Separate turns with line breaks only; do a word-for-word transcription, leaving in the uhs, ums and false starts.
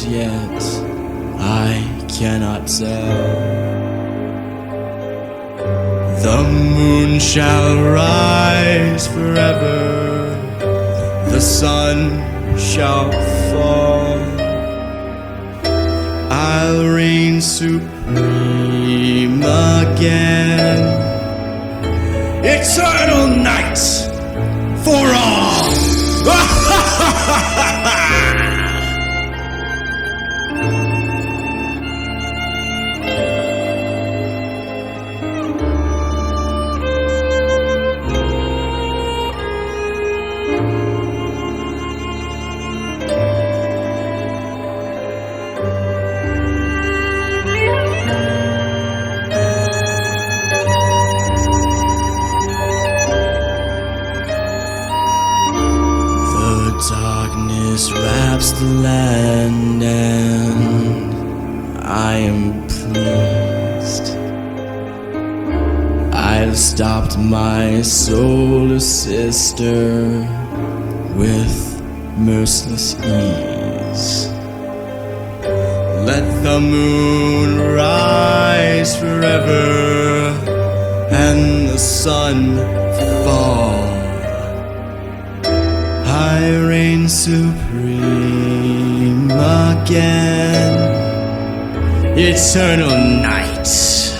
as yet I cannot tell. The moon shall rise forever, the sun shall fall. I'll reign supreme again. Eternal night for all. Darkness wraps the land, and I am pleased. I've stopped my solar sister with merciless ease. Let the moon rise forever and the sun fall. I reign supreme again. Eternal night.